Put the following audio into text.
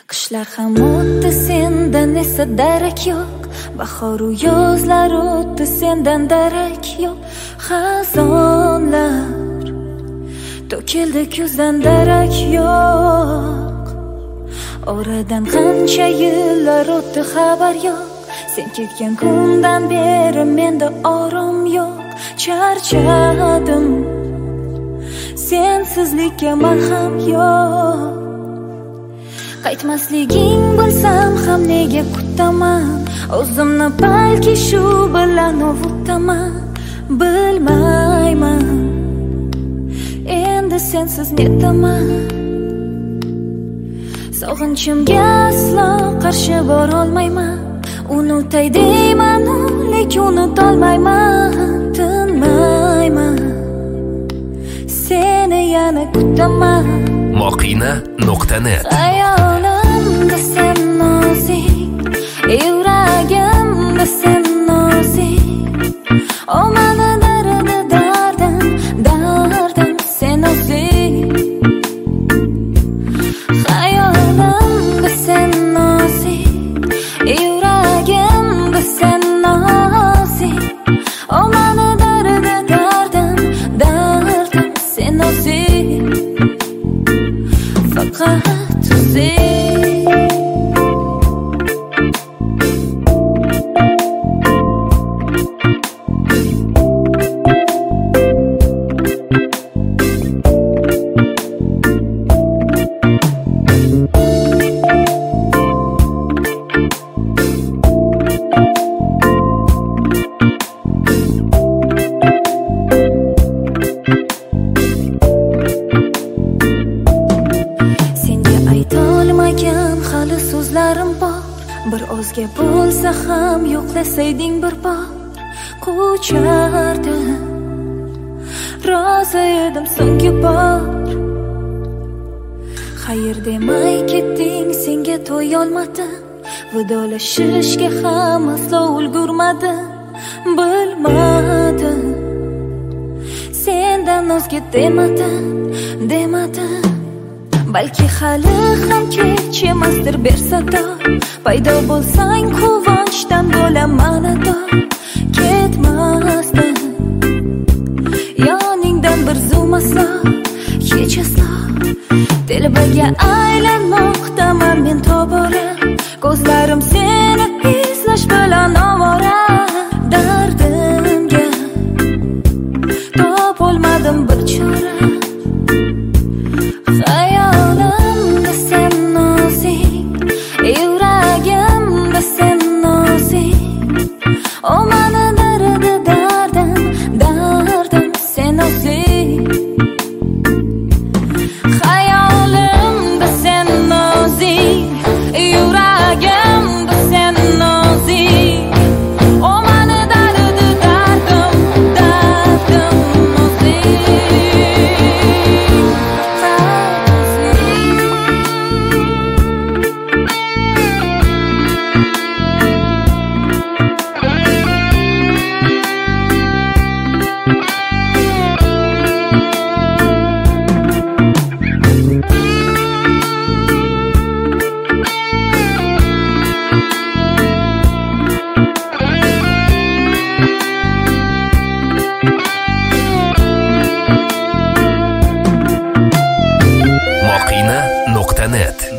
Qishlar ham o'tdi, sendan esa darak yo'q. Bahoru yozlar o'tdi, sendan darak yo'q. Xazonlar to'kildi, kuzdan darak yo'q. Oradan qancha yillar o'tdi, xabar yo'q. Sen ketgan kundan beri menda orom yo'q. Charchadim, sensizlikka malham yo'q. Qaytmasliging bilsam ham nega kutaman? O'zimni balki shu bilan ovutaman. Bilmayman, endi sensiz netaman. Sog'inchimga aslo qarshi borolmayman. Unutay deyman, lekin unutolmayman. Tinmayman, seni yana kutaman. Moqina.net Xayolimda sen nozik, yuragimda sen nozik. O mani dardi dardim, dardim sen nozik. Xayolimda sen nozik, yuragimda sen nozik. O mani dardi dardim, dardim sen nozik. Faqat o'zing. Hali so'zlarim bor, bir ozga bo'lsa ham yo'qlasayding bir bor. Quchardim, rozi edim so'nggi bor. Xayr demay ketding, senga to'yolmadim. Vidolashishga ham aslo ulgurmadim. Bilmadim, sendan o'zga demadim. Balki hali ham kech emasdir bersado. Paydo bo'lsang quvonchdan bo'laman ado. Ketmasdim yoningdan bir zum aslo, hech aslo. Telbaga aylanmoqdaman men tobora. Ko'zlarim seni izlash bilan ovora. Dardimga topolmadim bir chora. Xayolimda sen nozik, yuragimda sen nozik. O mani dardi dardim, dardim sen nozik. Xayolimda sen nozik, yuragimda sen nozik. O mani dardi dardim, dardim nozik. Moqina.net